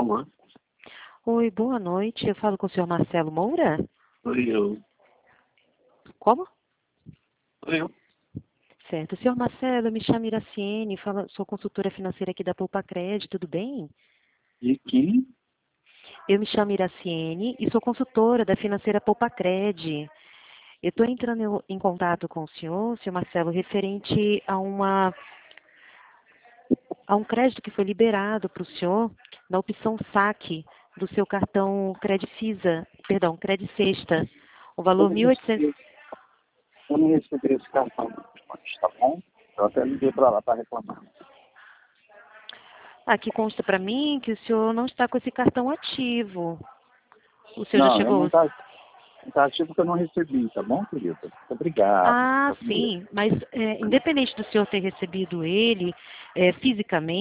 Alô? Oi, boa noite. Eu falo com o senhor Marcelo Moura? Oi, eu. Como? Oi, eu. Certo. Senhor Marcelo, eu me chamo Iraciene, sou consultora financeira aqui da Poupa-Cred, tudo bem? De quem? Eu me chamo Iraciene e sou consultora da financeira Poupa-Cred. Eu estou entrando em contato com o senhor Marcelo, referente a um crédito que foi liberado para o senhor na opção saque do seu cartão Cred Sexta. O valor 1.800. Eu não recebi esse cartão, tá bom? Eu até liguei para lá para reclamar. Aqui consta para mim que o senhor não está com esse cartão ativo. O senhor já Não, eu chegou? não tá ativo porque eu não recebi, tá bom, querido? Muito obrigado. Ah, sim, mas independente do senhor ter recebido ele fisicamente,